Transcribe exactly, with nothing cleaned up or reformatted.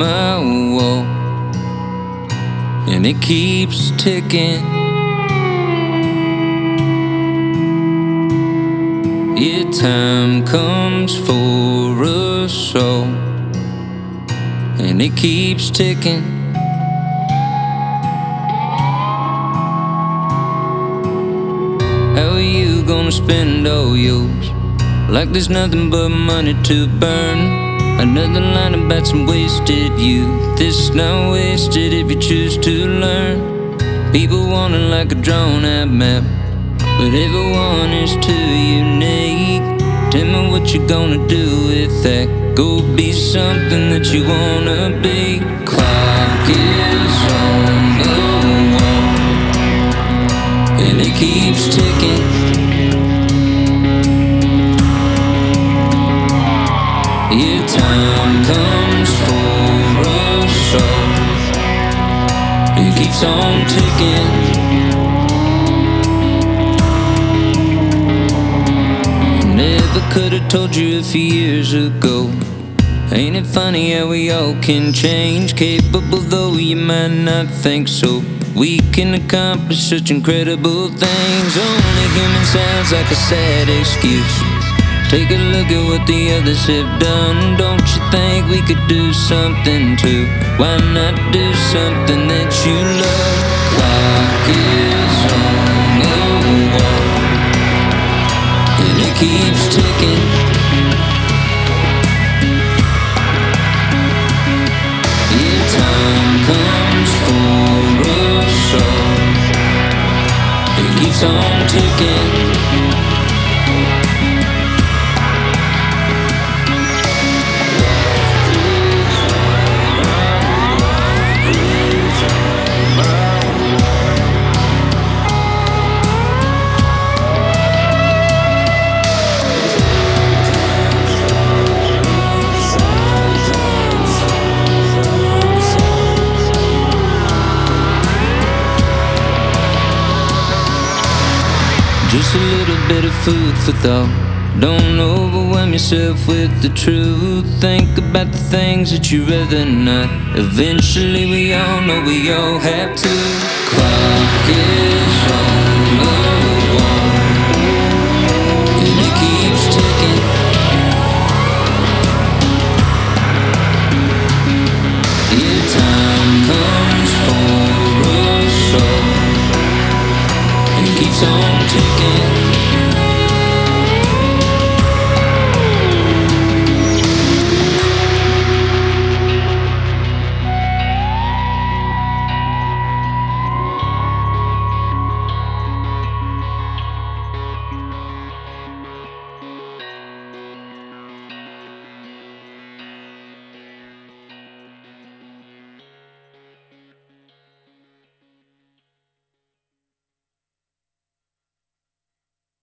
my wall, and it keeps ticking. Yeah, time comes for us all, and it keeps ticking. How are you gonna spend all yours? Like there's nothing but money to burn. Another line about some wasted youth. This not wasted if you choose to learn. People want it like a drawn out map, but everyone is too unique. Tell me what you're gonna do with that. Go be something that you wanna be. Clock is on the wall, and it keeps ticking. Yeah, time comes for us all, it keeps on ticking. Never could've told you a few years ago. Ain't it funny how we all can change? Capable though you might not think so. We can accomplish such incredible things. Only human sounds like a sad excuse. Take a look at what the others have done. Don't you think we could do something too? Why not do something that you love? Clock is on the wall, and it keeps ticking. Yeah, time comes for us all, it keeps on ticking. Just a little bit of food for thought. Don't overwhelm yourself with the truth. Think about the things that you rather not. Eventually we all know we all have to. Clock is on